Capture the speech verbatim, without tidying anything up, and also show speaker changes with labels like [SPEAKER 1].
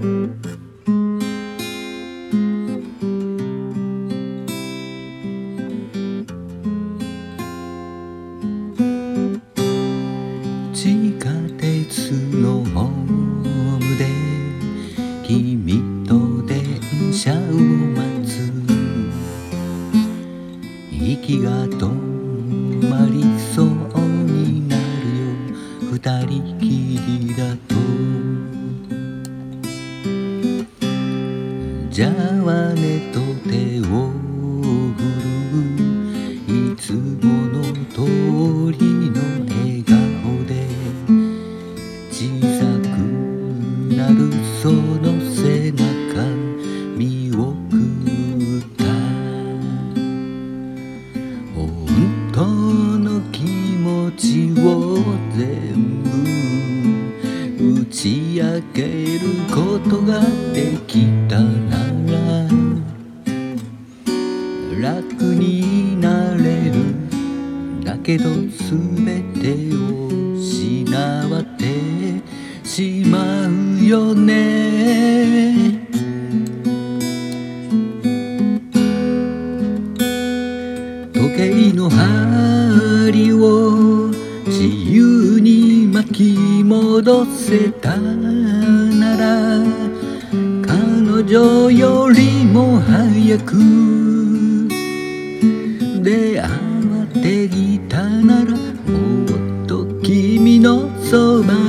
[SPEAKER 1] 地下鉄のホームで君と電車を待つ。息が止まりそうになるよ、二人きりだと。じゃあねと手を振る、いつもの通りの笑顔で。小さくなるその背中見送った。本当の気持ちを全部打ち明けることができたなら楽になれる。だけど全てを失ってしまうよね。時計の針を自由に巻き戻せたなら彼女よりも早く出会っていたならもっと君のそば